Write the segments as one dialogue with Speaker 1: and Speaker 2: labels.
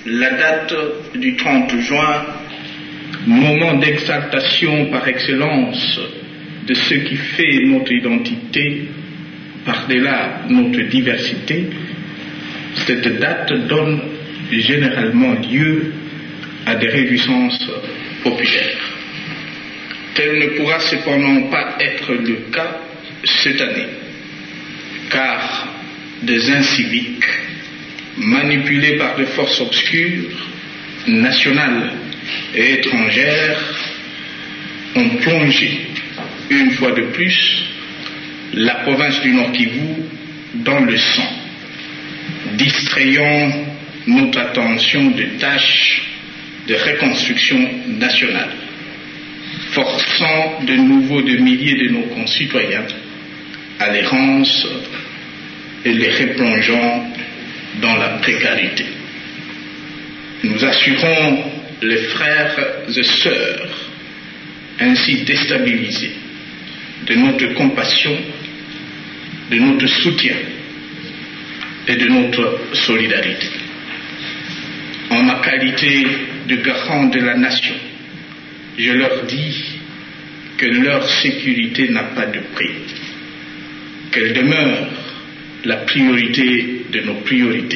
Speaker 1: la date du 30 juin, moment d'exaltation par excellence de ce qui fait notre identité, par-delà notre diversité, cette date donne généralement lieu à des réjouissances populaires. Tel ne pourra cependant pas être le cas cette année, car des inciviques manipulés par des forces obscures, nationales et étrangères, ont plongé une fois de plus la province du Nord Kivu dans le sang, distrayant notre attention de tâches de reconstruction nationale, forçant de nouveau de milliers de nos concitoyens à l'errance et les replongeant dans la précarité. Nous assurons les frères et sœurs ainsi déstabilisés de notre compassion, de notre soutien et de notre solidarité. En ma qualité de garant de la nation, je leur dis que leur sécurité n'a pas de prix, qu'elle demeure la priorité de nos priorités,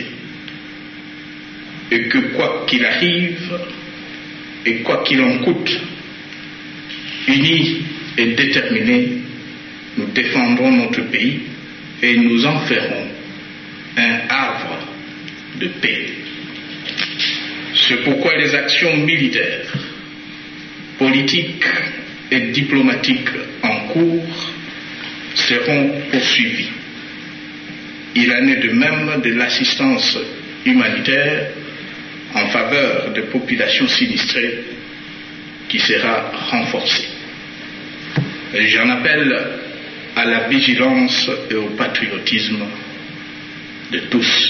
Speaker 1: et que quoi qu'il arrive et quoi qu'il en coûte, unis et déterminés, nous défendrons notre pays et nous en ferons un havre de paix. C'est pourquoi les actions militaires, politiques et diplomatiques en cours seront poursuivies. Il en est de même de l'assistance humanitaire en faveur des populations sinistrées qui sera renforcée. Et j'en appelle à la vigilance et au patriotisme de tous.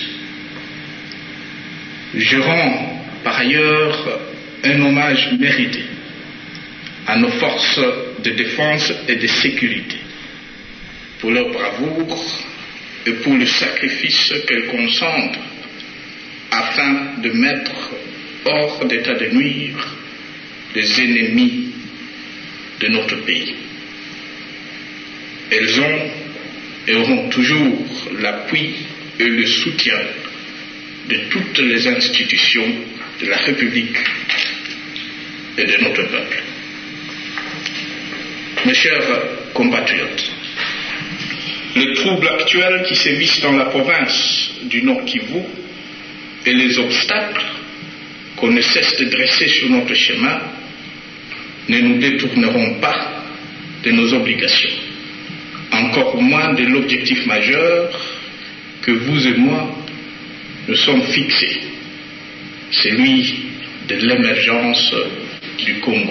Speaker 1: Je rends par ailleurs un hommage mérité à nos forces de défense et de sécurité pour leur bravoure et pour le sacrifice qu'elles consentent afin de mettre hors d'état de nuire les ennemis de notre pays. Elles ont et auront toujours l'appui et le soutien de toutes les institutions de la République et de notre peuple. Mes chers compatriotes, les troubles actuels qui sévissent dans la province du Nord Kivu et les obstacles qu'on ne cesse de dresser sur notre chemin ne nous détourneront pas de nos obligations, encore moins de l'objectif majeur que vous et moi nous sommes fixés, celui de l'émergence du Congo.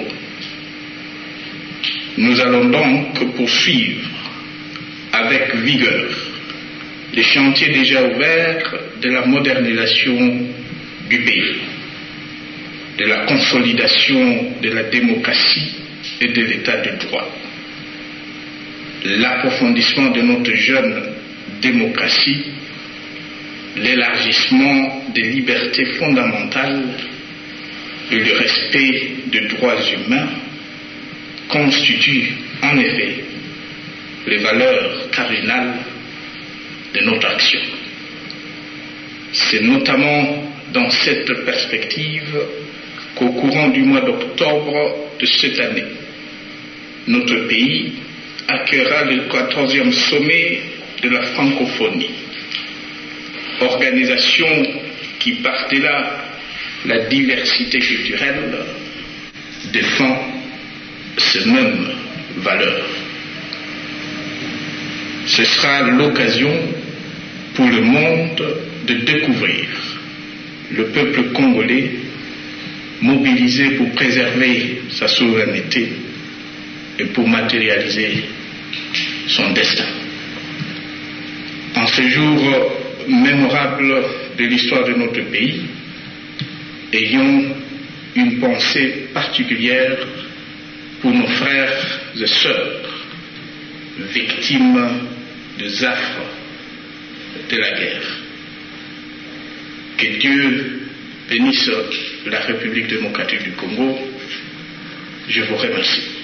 Speaker 1: Nous allons donc poursuivre avec vigueur les chantiers déjà ouverts de la modernisation du pays, de la consolidation de la démocratie et de l'état de droit, l'approfondissement de notre jeune démocratie, l'élargissement des libertés fondamentales et le respect des droits humains constituent en effet les valeurs cardinales de notre action. C'est notamment dans cette perspective qu'au courant du mois d'octobre de cette année, notre pays accueillera le 14e sommet de la francophonie, organisation qui, par-delà la diversité culturelle, défend ces mêmes valeurs. Ce sera l'occasion pour le monde de découvrir le peuple congolais mobilisé pour préserver sa souveraineté et pour matérialiser son destin. En ce jour mémorable de l'histoire de notre pays, ayons une pensée particulière pour nos frères et sœurs victimes des affres de la guerre. Que Dieu bénisse la République démocratique du Congo. Je vous remercie.